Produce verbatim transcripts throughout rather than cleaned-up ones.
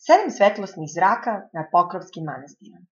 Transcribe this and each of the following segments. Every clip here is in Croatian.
sedam svetlosnih zraka nad Pokrovskim manastirom.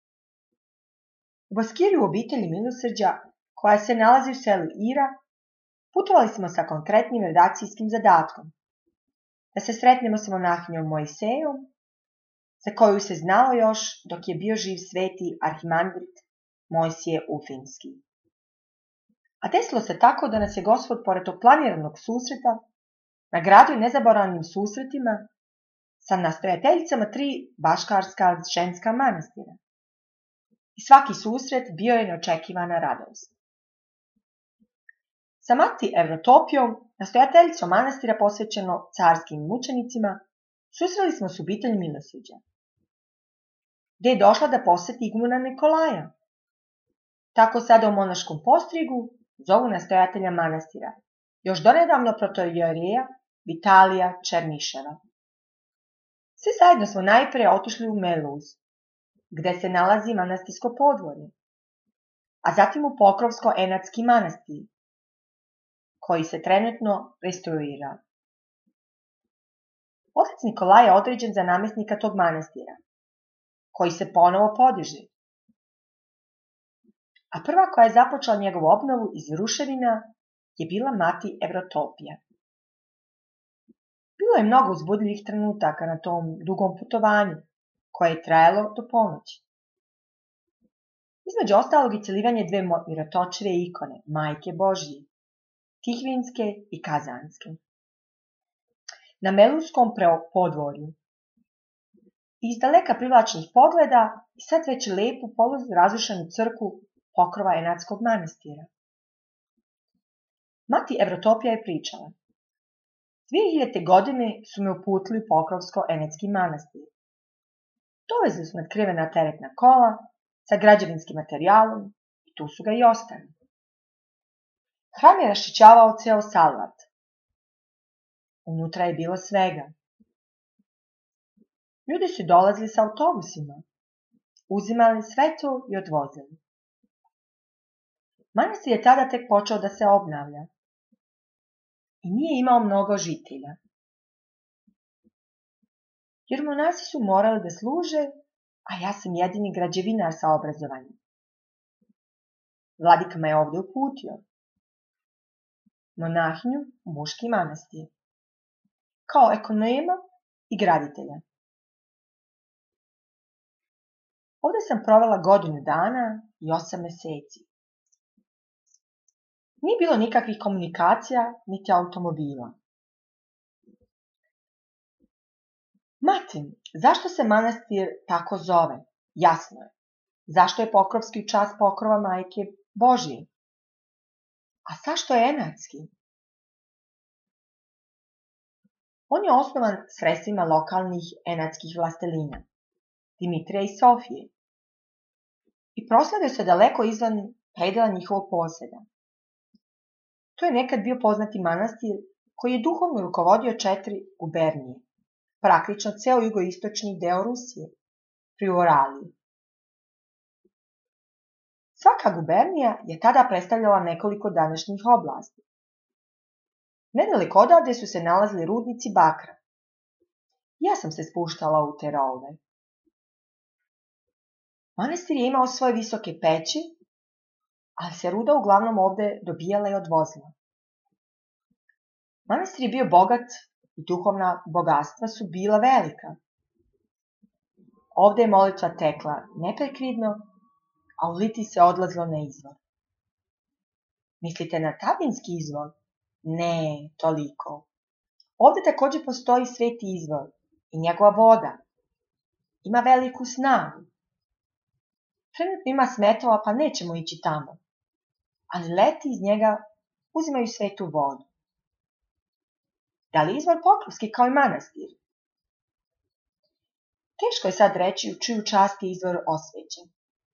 U Baskiriju obitelji Milosrđa, koja se nalazi u selu Ira, putovali smo sa konkretnim redakcijskim zadatkom, da se sretnemo s monahinjom Mojsejom, za koju se znalo još dok je bio živ sveti arhimandrit Mojsije Ufinski. A desilo se tako da nas je Gospod, pored tog planiranog susreta, nagradio nezaboravnim susretima sa nastojateljicama tri baškarska ženska manastira. I svaki susret bio je neočekivana radost. Sa mati Evrotopijom, nastojateljicom manastira posvećeno carskim mučenicima, susreli smo s obitelj Milosrđa, gde je došla da poseti igumana Nikolaja. Tako sada u monaškom postrigu zovu nastojatelja manastira, još donedavno protoijereja Vitalija Černiševa. Svi zajedno smo najprije otišli u Meluz, gde se nalazi manastirsko podvorje, a zatim u Pokrovsko-Enadski manastir, koji se trenutno restaurira. Otac Nikolaj je određen za namjesnika tog manastira, koji se ponovo podiže. A prva koja je započela njegovu obnovu iz ruševina je bila mati Evrotopija. Bilo je mnogo uzbudljivih trenutaka na tom dugom putovanju, koje je trajalo do ponoći. Između ostalog i celivanje dve mirotočive ikone, Majke Božije, Tihvinske i Kazanske, na Meluzskom podvorju. Iz daleka privlačnih pogleda i sad već lepu polu razrušenu crkvu Pokrova Enadskog manastira. Mati Evrotopija je pričala: dvije hiljadite godine su me uputili u Pokrovsko-Enadski manastir. Dovezli su nadkrivena teretna kola sa građevinskim materijalom i tu su ga i ostali. Hram je raščićavao ceo salvat. Unutra je bilo svega. Ljudi su dolazili sa autobusima, uzimali sve to i odvozili. Manastir je tada tek počeo da se obnavlja i nije imao mnogo žitelja, jer monasi su morali da služe, a ja sam jedini građevinar sa obrazovanjem. Vladika me je ovdje uputio, monahinju u muški manastir, kao ekonoma i graditelja. Ovdje sam provela godinu dana i osam meseci. Nije bilo nikakvih komunikacija, niti automobila. Mati, zašto se manastir tako zove? Jasno je. Zašto je Pokrovski u čast pokrova Majke Božije? A zašto je Enadski? On je osnovan sredstvima lokalnih enadskih vlastelina, Dimitrija i Sofije, i proslavio se daleko izvan predela njihovog posjeda. To je nekad bio poznati manastir koji je duhovno rukovodio četiri gubernije, praktično ceo jugoistočni deo Rusije, pri Uraliji. Svaka gubernija je tada predstavljala nekoliko današnjih oblasti. Nedaleko odavde su se nalazili rudnici bakra. Ja sam se spuštala u te rovove. Manastir je imao svoje visoke peći, ali se ruda uglavnom ovde dobijala i odvozila. Manastir je bio bogat i duhovna bogatstva su bila velika. Ovde je molitva tekla neprekidno, a u liti se odlazilo na izvor. Mislite na Tabinski izvor? Ne, toliko. Ovde takođe postoji sveti izvor i njegova voda. Ima veliku snagu. Trenutno ima smetova, pa nećemo ići tamo. Ali leti iz njega uzimaju svetu vodu. Da li je izvor Pokrovski kao i manastir? Teško je sad reći u čiju čast je izvor osvećen.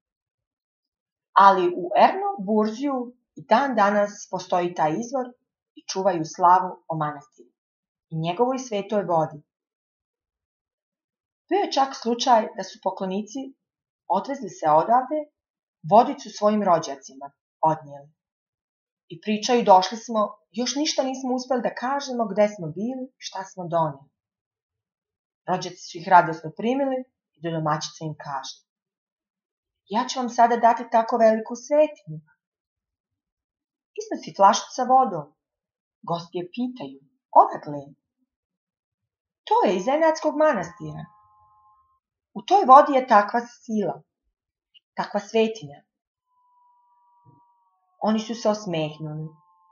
Ali u Erno Burziju i dan danas postoji taj izvor i čuvaju slavu o manastiru i njegovoj svetoj vodi. Bio je čak slučaj da su poklonici odvezli se odavde, vodicu svojim rođacima odnijeli. I pričaju, došli smo, još ništa nismo uspeli da kažemo gde smo bili, šta smo doneli. Rođaci su ih radosno primili i domaćica im kaže: ja ću vam sada dati tako veliku svetinju. Iznosi flašu sa vodom. Gosti je pitaju: odakle je? To je iz Enadskog manastira. U toj vodi je takva sila, takva svetinja. Oni su se osmehnuli.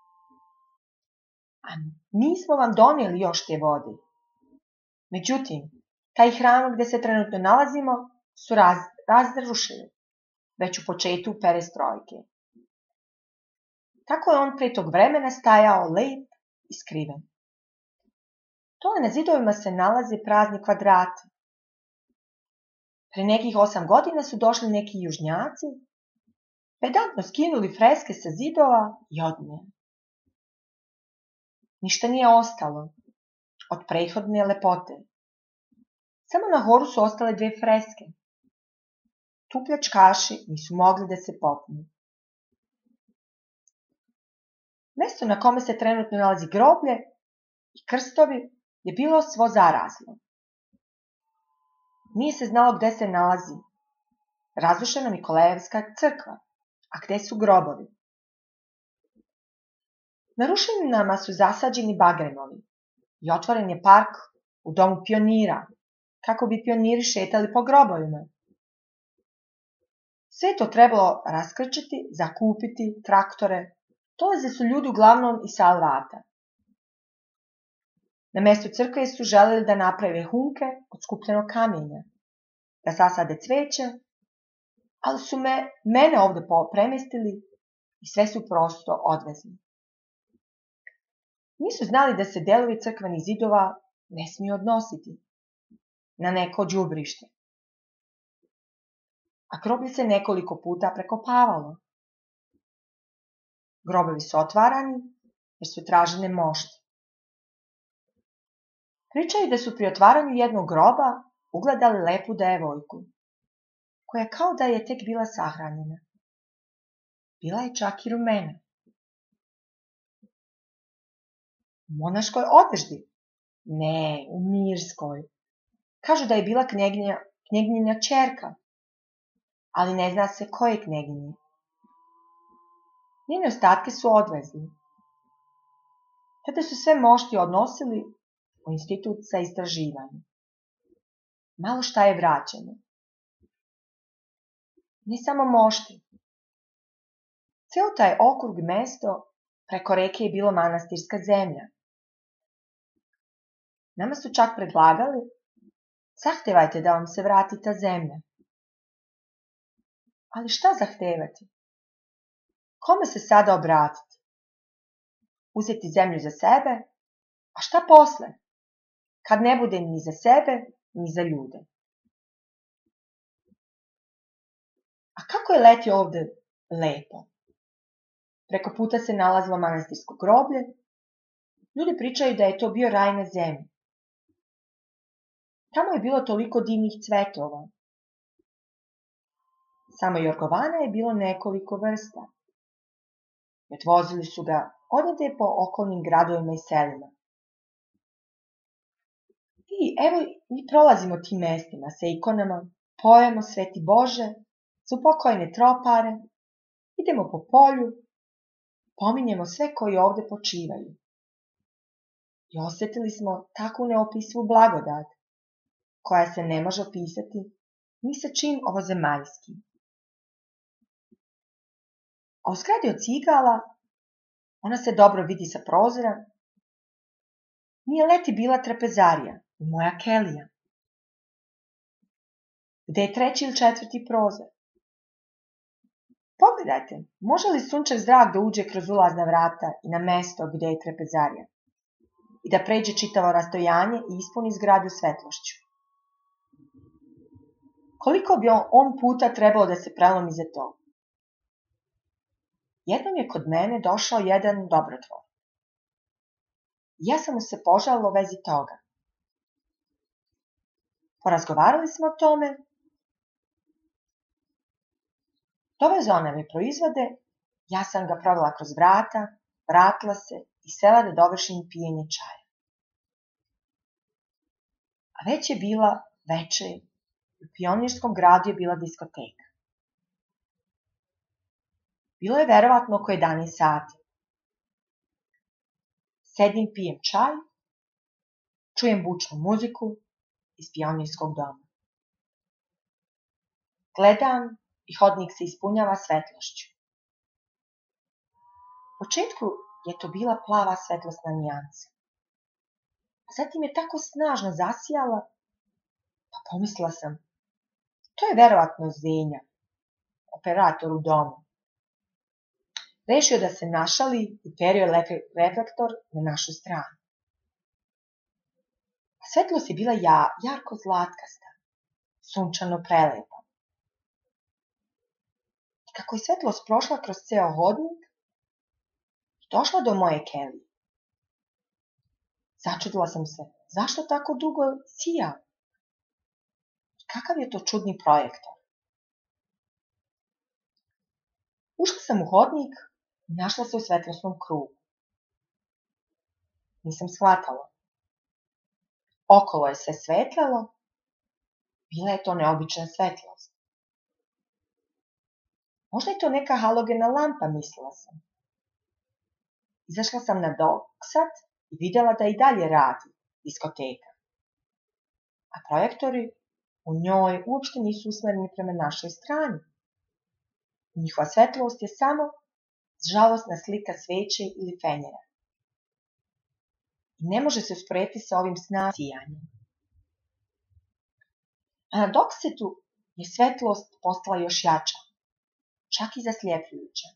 A mi smo vam donijeli još te vode. Međutim, taj hram gde se trenutno nalazimo su raz, razrušili, već u početku perestrojke. Tako je on pre tog vremena stajao lep i skriven. Dole na zidovima se nalaze prazni kvadrati. Pre nekih osam godina su došli neki južnjaci, pedantno skinuli freske sa zidova i odnijeli. Ništa nije ostalo od prethodne lepote. Samo na horu su ostale dve freske. Tu pljačkaši nisu mogli da se popnu. Mesto na kome se trenutno nalazi groblje i krstovi je bilo svo zarazlo. Nije se znalo gde se nalazi razrušena Nikolajevska crkva, a gde su grobovi. Na ruševinama su zasađeni bagremovi i otvoren je park u domu pionira, kako bi pioniri šetali po grobovima. Sve to trebalo raskrčiti, zakupiti, traktore. Dolaze su ljudi uglavnom iz Salvata. Na mestu crkve su želeli da naprave hunke od skupljenog kamenja, da sasade cveće, ali su me, mene ovde premestili i sve su prosto odvezli. Nisu znali da se delovi crkvenih zidova ne smiju odnositi na neko đubrište. A groblje se nekoliko puta prekopavalo. Grobovi su otvarani jer su tražene mošti. Pričaju da su pri otvaranju jednog groba ugledali lepu devojku, koja kao da je tek bila sahranjena. Bila je čak i rumena. U monaškoj odeždi? Ne, u mirskoj. Kažu da je bila knjeginja, knjeginja ćerka, ali ne zna se koje knjeginje. Njene ostatke su odvezli. Tada su sve mošti odnosili u institut za istraživanje. Malo šta je vraćeno. Ne samo mošti. Ceo taj okrug mesto preko reke je bilo manastirska zemlja. Nama su čak predlagali: zahtevajte da vam se vrati ta zemlja. Ali šta zahtevati? Kome se sada obratiti? Uzeti zemlju za sebe? A šta posle? Kad ne bude ni za sebe, ni za ljude. A kako je leti ovde lepo? Preko puta se nalazilo manastirsko groblje. Ljudi pričaju da je to bio raj na zemlji. Tamo je bilo toliko divnih cvetova. Samo jorgovana je bilo nekoliko vrsta. I odvozili su ga odande po okolnim gradovima i selima. I evo mi prolazimo tim mestima sa ikonama, pojemo Sveti Bože, za upokojene tropare, idemo po polju, pominjemo sve koji ovde počivaju. I osetili smo takvu neopisivu blagodat, koja se ne može opisati ni sa čim ovozemaljskim. A u zgradi od cigala, ona se dobro vidi sa prozora, mi je leti bila trapezarija i moja kelija, gde je treći ili četvrti prozor. Pogledajte, može li sunčev zrak da uđe kroz ulazna vrata i na mesto gde je trapezarija i da pređe čitavo rastojanje i ispuni zgradu svetlošću? Koliko bi on puta trebalo da se prelomi za to? Jednom je kod mene došao jedan dobrotvor. Ja sam mu se požalila u vezi toga. Porazgovarali smo o tome. Dovezao nam je proizvode, ja sam ga provela kroz vrata, vratila se i sela da dovršim pijenje čaja. a već je bila večer. U Pionirskom gradu je bila diskoteka. Bilo je verovatno oko jedanaest sati. Sedim, pijem čaj, čujem bučnu muziku iz Pionirskog doma. Gledam i hodnik se ispunjava svetlošću. U početku je to bila plava svetlosna nijansa. Zatim je tako snažno zasijala, pa pomislila sam, to je verovatno Zenja, operator u domu. Rešio da se našali i uperio reflektor na našu stranu. Svetlost je bila ja, jarko zlatkasta, sunčano prelepa. I kako je svetlost prošla kroz ceo hodnik, došla do moje kelije. Začudila sam se, zašto tako dugo sija? Kakav je to čudni projektor? Ušla sam u hodnik i našla se u svetlosnom krugu. Nisam shvatala. Okolo je sve svetlelo, bila je to neobična svetlost. Možda je to neka halogena lampa, mislila sam. Izašla sam na doksat i vidjela da i dalje radi diskoteka. A projektori u njoj uopšte nisu usmereni prema našoj strani. Njihova svetlost je samo žalosna slika sveće ili fenjera. I ne može se usporediti sa ovim snažnim sijanjem. A na doksetu je svetlost postala još jača, čak i zasljepljujuća.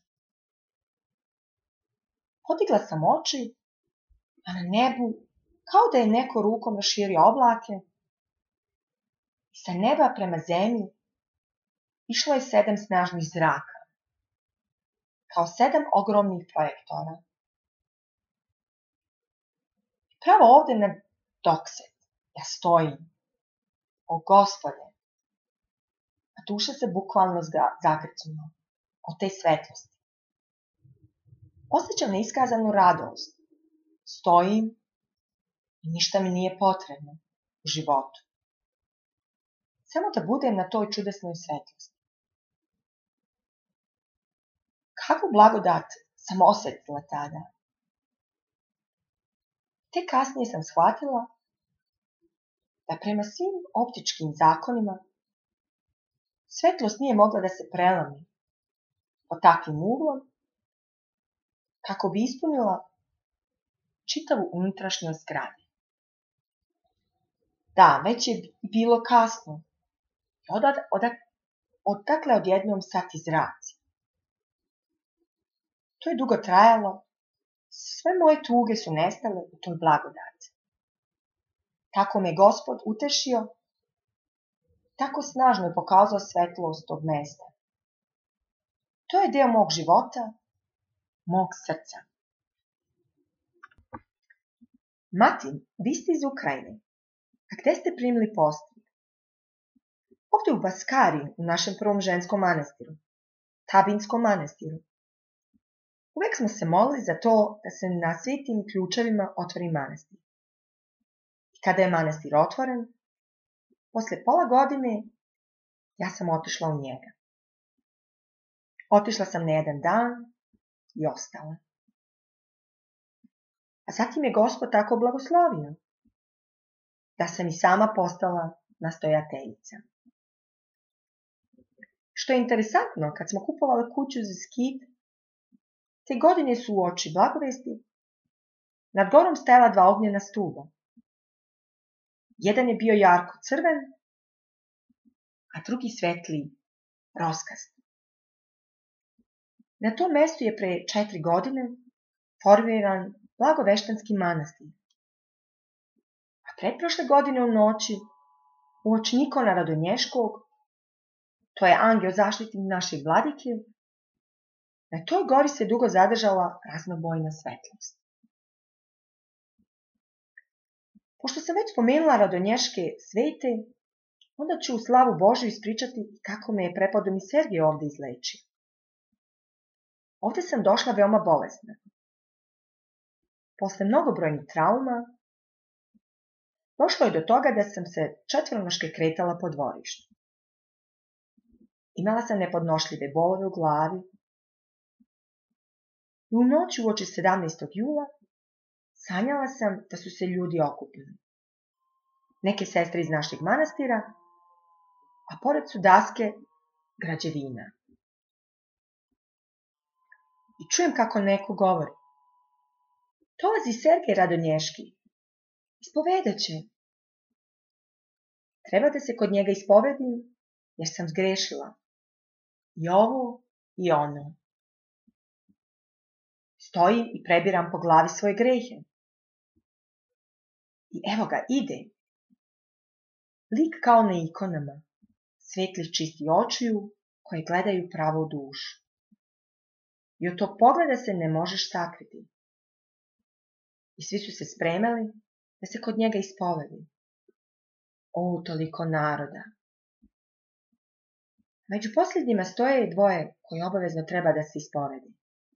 Podigla sam oči, a na nebu, kao da je neko rukom raširio oblake, i sa neba prema zemlji išlo je sedam snažnih zraka, kao sedam ogromnih projektora. Pravo ovde na dokset ja stojim, o Gospode, a duša se bukvalno zagrcula od te svetlosti. Osjećam neiskazanu radost. Stojim i ništa mi nije potrebno u životu. Samo da budem na toj čudesnoj svetlosti. Kakvu blagodat sam osjetila tada? Tek kasnije sam shvatila da prema svim optičkim zakonima svetlost nije mogla da se prelomi pod takvim uglom kako bi ispunila čitavu unutrašnjost zgrade. Da, već je bilo kasno i odakle odjednom sati zraci. To je dugo trajalo, sve moje tuge su nestale u toj blagodati. Tako me Gospod utešio, tako snažno je pokazao svetlost tog mesta. To je deo mog života, mog srca. Matin, vi ste iz Ukrajine. A gde ste primili postelju? Ovde u Baskari, u našem prvom ženskom manastiru, Tabinskom manastiru. Uvek smo se molili za to da se na svetim ključevima otvori manastir. I kada je manastir otvoren, posle pola godine, ja sam otišla u njega. Otišla sam na jedan dan i ostala. A zatim je Gospod tako blagoslovio, da sam i sama postala nastojateljica. Što je interesantno, kad smo kupovali kuću za skit, te godine su u oči blagovesti, nad gorom stajala dva ognjena stuba. Jedan je bio jarko crven, a drugi svetli, roskast. Na tom mestu je pre četiri godine formiran blagoveštanski manastir. A pretprošle godine u noći, uoči Nikona Radonješkog, to je angel zaštitnik naših vladike, na toj gori se dugo zadržala raznobojna svetlost. Pošto sam već spomenula Radonješke svete, onda ću u slavu Božju ispričati kako me je prepodobni Sergij ovde izlečio. Ovde sam došla veoma bolesna. Posle mnogobrojnih trauma, došlo je do toga da sam se četvoronoške kretala po dvorištu. Imala sam nepodnošljive bolove u glavi i u noći uoči sedamnaestog jula sanjala sam da su se ljudi okupili. Neke sestre iz našeg manastira, a pored su daske građevina. I čujem kako neko govori: dolazi Sergej Radonješki, ispovedaće. Treba da se kod njega ispovedim, jer sam zgrešila. I ovo i ono. Stojim i prebiram po glavi svoje grehe. I evo ga, ide. Lik kao na ikonama, svetlih čistih očiju koje gledaju pravo u dušu. I od tog pogleda se ne možeš sakriti. I svi su se spremali da se kod njega ispovedi. O, toliko naroda! Među posljednjima stoje dvoje koji obavezno treba da se ispovedi.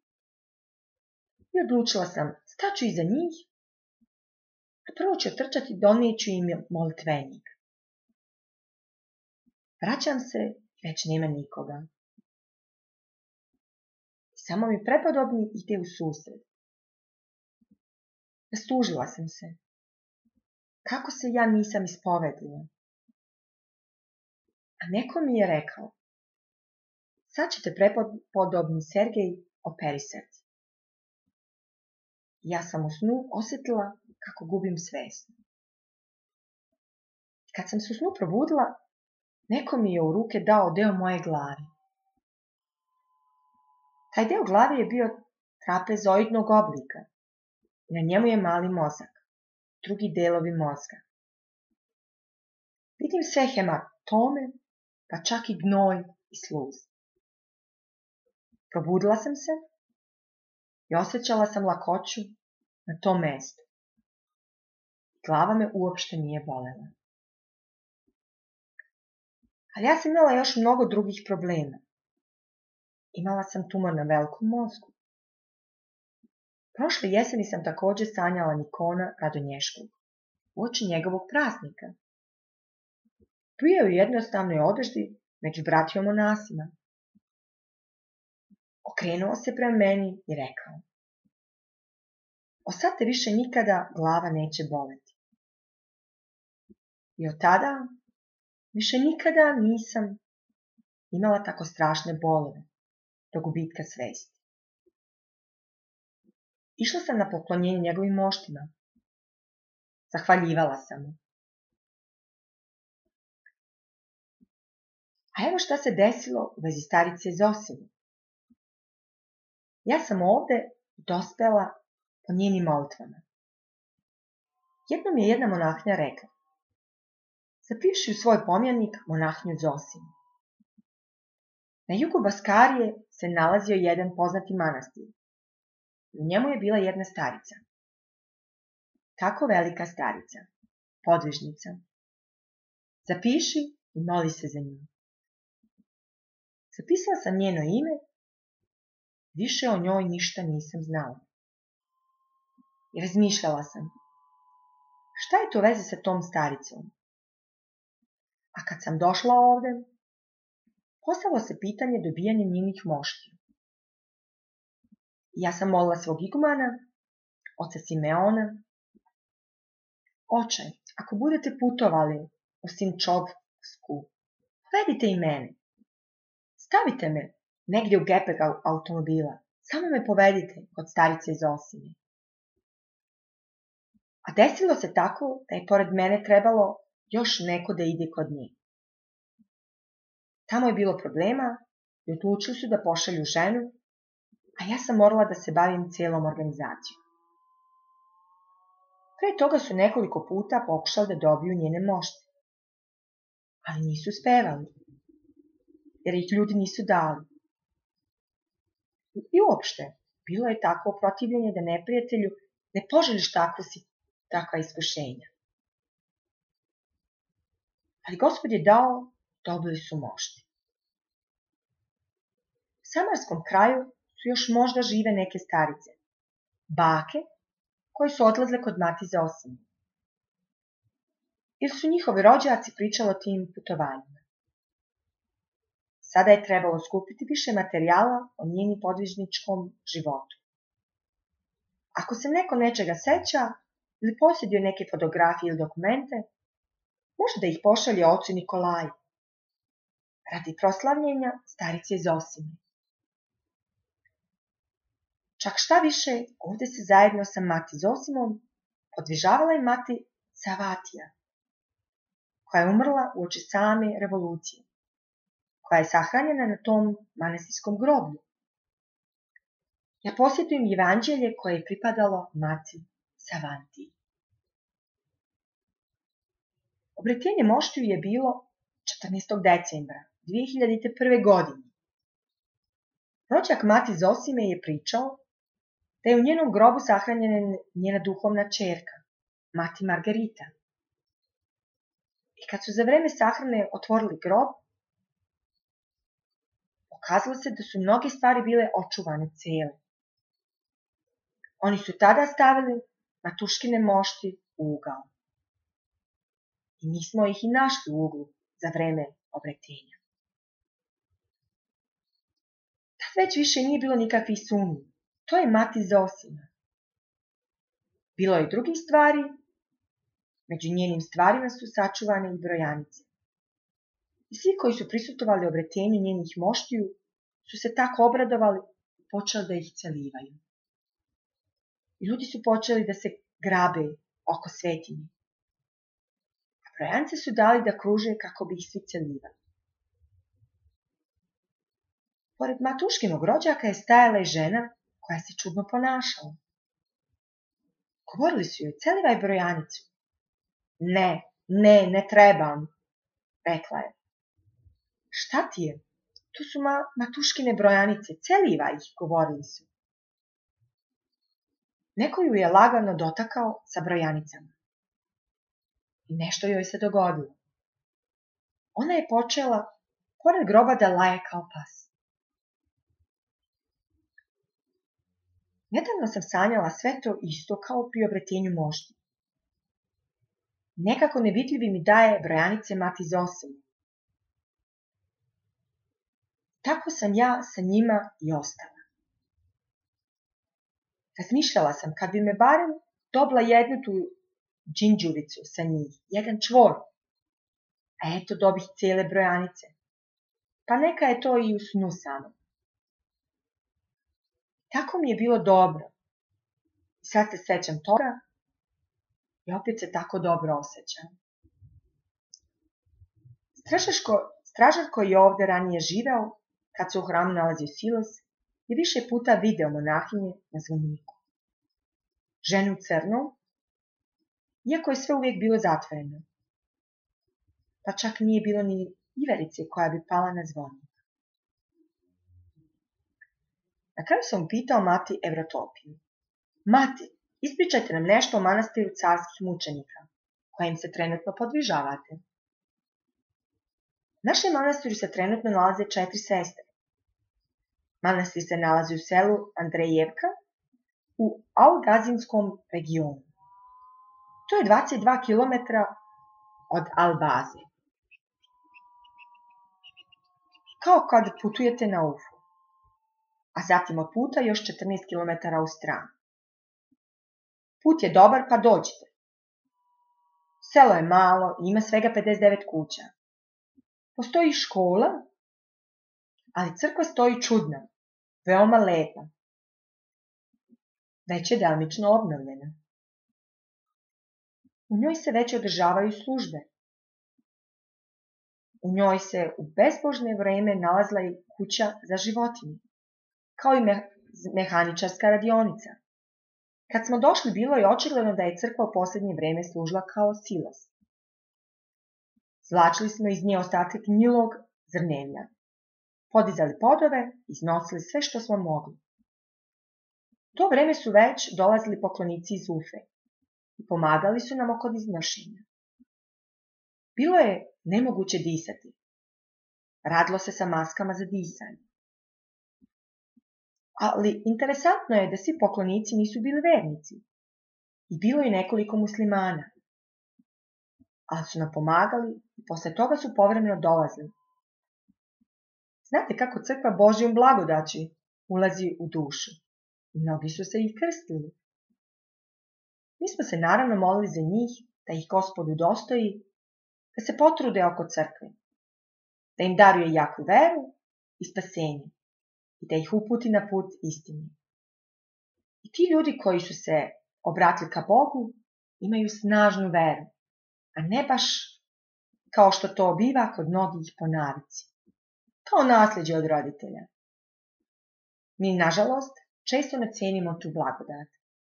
I odlučila sam, staću iza njih, a prvo ću trčati, donijeću im molitvenik. Vraćam se, već nema nikoga. Samo mi prepodobni ide u susret. Rastužila sam se. Kako se ja nisam ispovedila? A neko mi je rekao: sad ćete prepodobni Sergej operisati. Ja sam u snu osjetila kako gubim svest. Kad sam se u snu probudila, neko mi je u ruke dao deo moje glave. Taj deo glave je bio trapezoidnog oblika i na njemu je mali mozak, drugi delovi mozga. Vidim sve hematome, pa čak i gnoj i sluz. Probudila sam se i osjećala sam lakoću na tom mestu. Glava me uopšte nije bolela. Ali ja sam imala još mnogo drugih problema. Imala sam tumor na velikom mozgu. Prošle jeseni sam također sanjala Nikona Radonješkog, uoči njegovog praznika. Bio je u jednostavnoj odeždi među bratijom monasima. Okrenuo se prema meni i rekao: od sad te više nikada glava neće boleti. I od tada više nikada nisam imala tako strašne bolove do gubitka svesti. Išla sam na poklonjenje njegovim moštima. Zahvaljivala sam mu. A evo šta se desilo u vezi starice Zosime. Ja sam ovde dospela po njenim molitvama. Jednom je jedna monahnja rekla: zapiši u svoj pomjanik monahnju Zosimu. Na jugu Baskarije se nalazio jedan poznati manastir. U njemu je bila jedna starica. Tako velika starica, podvižnica. Zapiši i moli se za nju. Zapisala sam njeno ime, više o njoj ništa nisam znala. I razmišljala sam, šta je to veze sa tom staricom? A kad sam došla ovde, postavilo se pitanje dobijanja njenih moštiju. Ja sam molila svog igumana, oca Simeona: oče, ako budete putovali u Simčovsku, povedite i mene. Stavite me negdje u gepek automobila, samo me povedite kod starice Zosime. A desilo se tako da je pored mene trebalo još neko da ide kod nje. Tamo je bilo problema i odlučili su da pošalju ženu, a ja sam morala da se bavim cijelom organizacijom. Pre toga su nekoliko puta pokušali da dobiju njene mošte, ali nisu uspevali, jer ih ljudi nisu dali. I uopšte, bilo je tako protivljenje da neprijatelju ne poželiš takvu, takva iskušenja. Ali Gospod je dao, dobili su mošte. U Samarskom kraju su još možda žive neke starice, bake, koje su odlazle kod mati Zosime. ili su njihovi rođaci pričali o tim putovanjima. Sada je trebalo skupiti više materijala o njenim podvižničkom životu. Ako se neko nečega seća ili posjeduje neke fotografije ili dokumente, može da ih pošalje ocu Nikolaju radi proslavljenja starice Zosime. Čak šta više, ovdje se zajedno sa mati Zosimom podvižavala i mati Savatija, koja je umrla uoči same revolucije, koja je sahranjena na tom manastirskom groblju. Ja posjetujem evanđelje koje je pripadalo mati Savantiji. Obretenje moštiju je bilo četrnaestog decembra dvije hiljade prve. godine. Rođak mati Zosime je pričao da je u njenom grobu sahranjena njena duhovna ćerka, mati Margarita. I kad su za vreme sahrane otvorili grob, pokazalo se da su mnoge stvari bile očuvane cele. Oni su tada stavili Matuškine mošti u ugao. I mi smo ih i našli u uglu za vreme obretenja. Tad već više nije bilo nikakvih sumnji. To je mati Zosima. Bilo je drugih stvari, među njenim stvarima su sačuvane i brojanice. I svi koji su prisutovali obretenju njenih moštiju su se tako obradovali i počeli da ih celivaju. I ljudi su počeli da se grabe oko svetinje. A brojanice su dali da kruže kako bi ih svi celivali. Pored Matuškinog rođaka je stajala i žena koja se čudno ponašala. Govorili su joj, celivaj brojanicu. Ne, ne, ne trebam, rekla je. Šta ti je? Tu su ma, Matuškine brojanice, celivaj ih, govorili su. Neko ju je lagano dotakao sa brojanicama. I nešto joj se dogodilo. Ona je počela pored groba da laje kao pas. Nedavno sam sanjala sve to isto kao pri obretenju mošti. Nekako nevidljivi mi daje brojanice mati Zosime. Tako sam ja sa njima i ostala. Razmišljala sam kad bi me barem dobila jednu tu džinđuricu sa njih, jedan čvor. A eto dobih cijele brojanice. Pa neka je to i u snu samo. Tako mi je bilo dobro. I sad se sećam toga i opet se tako dobro osjećam. Stražarko, stražar koji je ovdje ranije živeo, kad se u hramu nalazio Silas, je više puta video monahinje na zvoniku. Ženu u crnom, iako je sve uvijek bilo zatvoreno. Pa čak nije bilo ni iverice koja bi pala na zvonik. Na kraju sam upitao mati Evrotopiju. Mati, ispričajte nam nešto o manastiru carskih mučenika, kojim se trenutno podvižavate. U našem manastiru se trenutno nalaze četiri sestre. Manastir se nalazi u selu Andrejevka u Algazinskom regionu. To je dvadeset dva kilometra od Albaze. Kao kad putujete na Ufu. A zatim od puta još četrnaest kilometara u stranu. Put je dobar, pa dođite. Selo je malo i ima svega pedeset devet kuća. Postoji škola, ali crkva stoji čudna, veoma lepa. Već je delimično obnovljena. U njoj se već održavaju službe. U njoj se u bezbožne vreme nalazila i kuća za životinje, kao i mehaničarska radionica. Kad smo došli, bilo je očigledno da je crkva u posljednje vreme služila kao silos. Zlačili smo iz nje ostatke gnjilog zrnenja, podizali podove i iznosili sve što smo mogli. U to vreme su već dolazili poklonici iz Ufe i pomagali su nam oko iznošenja. Bilo je nemoguće disati. Radilo se sa maskama za disanje. Ali interesantno je da svi poklonici nisu bili vernici i bilo je nekoliko muslimana. ali su nam pomagali i posle toga su povremeno dolazili. Znate kako crkva Božjom blagodaći ulazi u dušu? Mnogi su se i krstili. Mi smo se naravno molili za njih, da ih Gospod udostoji, da se potrude oko crkve, da im daruje jaku veru i spasenje i da ih uputi na put istine. I ti ljudi koji su se obratili ka Bogu imaju snažnu veru, a ne baš kao što to biva kod mnogih po navici, kao nasljeđe od roditelja. Mi, nažalost, često ne cenimo tu blagodat.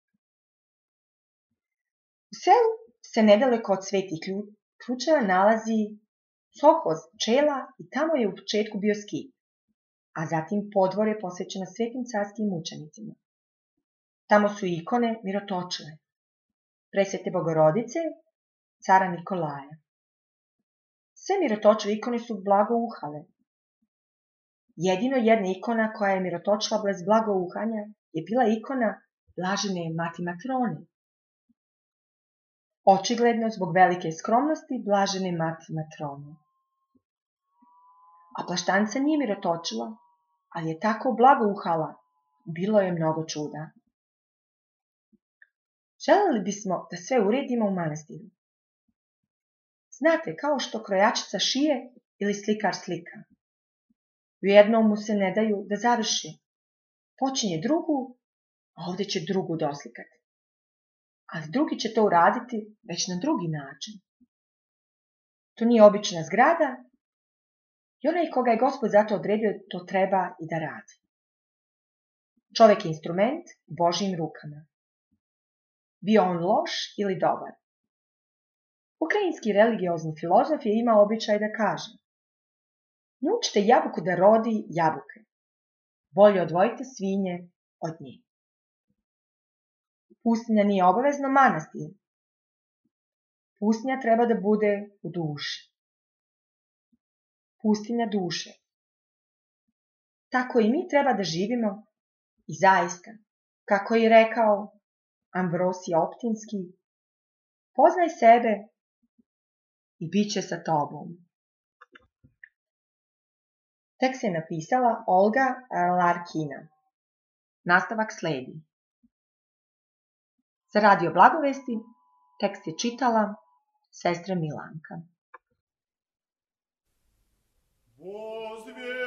U selu se nedaleko od Svetih Ključeva nalazi Sovhoz pčela i tamo je u početku bio skip, a zatim podvorje posvećeno svetim carskim mučenicima. Tamo su ikone Mirotočive, Presvete Bogorodice, cara Nikolaja. Sve Mirotočive ikone su blagouhale. Jedino jedna ikona koja je mirotočila bez blagouhanja je bila ikona blažene Mati Matrone. Očigledno zbog velike skromnosti blažene Mati Matrone. A plaštanica nije mirotočila, ali je tako blagouhala, bilo je mnogo čuda. Želeli bismo da sve uredimo u manastiru. Znate, kao što krojačica šije ili slikar slika. U jednom mu se ne daju da završi. Počinje drugu, a ovdje će drugu doslikati. Ali drugi će to uraditi već na drugi način. To nije obična zgrada i onaj koga je Gospod zato odredio to treba i da radi. Čovjek je instrument u Božjim rukama. Bio on loš ili dobar. Ukrajinski religiozni filozof je imao običaj da kaže: naučite jabuku da rodi jabuke. Bolje odvojite svinje od nje. Pustinja nije obavezno manastir. Pustinja treba da bude u duši. Pustinja duše. Tako i mi treba da živimo i zaista, kako je rekao Ambrosije Optinski, poznaj sebe i bit će sa tobom. Tekst je napisala Olga Larkina. Nastavak sledi. Za Radio Blagovesti tekst je čitala sestra Milanka. Vozdvije